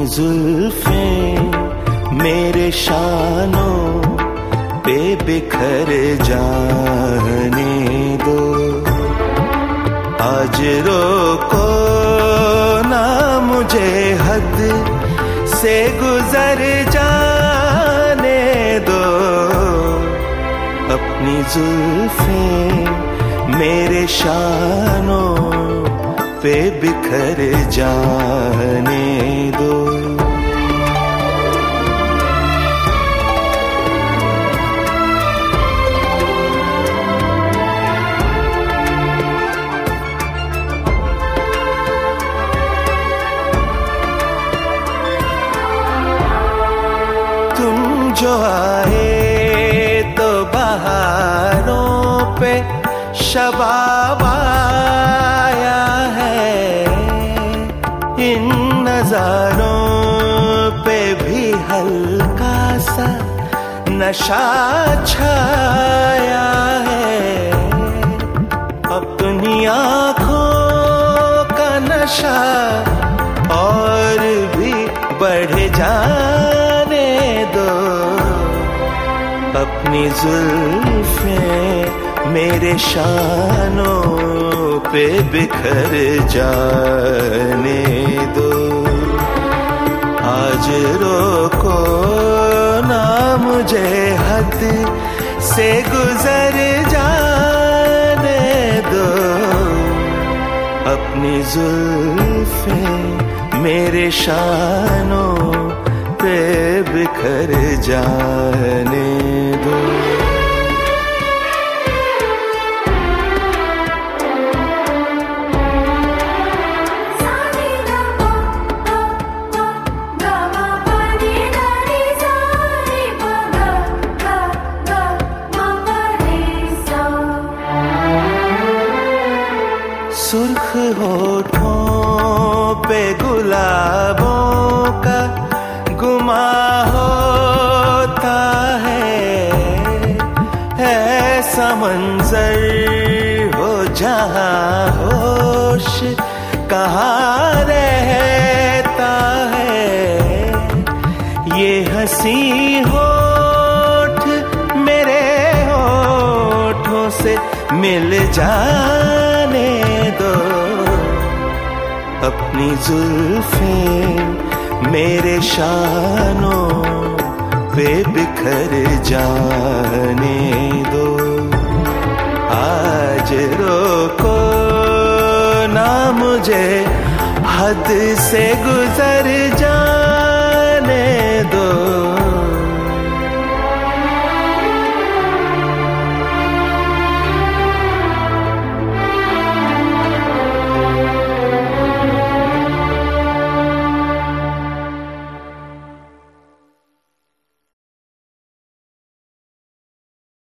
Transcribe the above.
अपनी जुल्फें मेरे शानों पे बिखर जाने दो। आज रोको ना मुझे हद से गुजर जाने दो। अपनी जुल्फें मेरे शानों पे बिखर जाने दो। तुम जो आए तो बहारों पे शबाब आया है। इन नजारों पे भी हल्का सा नशा छाया है। अपनी आँखों का नशा और भी बढ़ जाने दो। अपनी जुल्फें मेरे शानों पे बिखर जाने दो। आज रोको ना मुझे हद से गुजर जाने दो। अपनी जुल्फें मेरे शानों पे बिखर जाने दो। सुर्ख होठों पे गुलाबों का गुमा होता है। ऐसा मंजर हो जहाँ होश कहाँ रहता है। ये हंसी होठ मेरे होठों से मिल जाने दो। अपनी जुल्फें मेरे शानों पे बिखर जाने दो। आज रोको ना मुझे हद से गुजर जा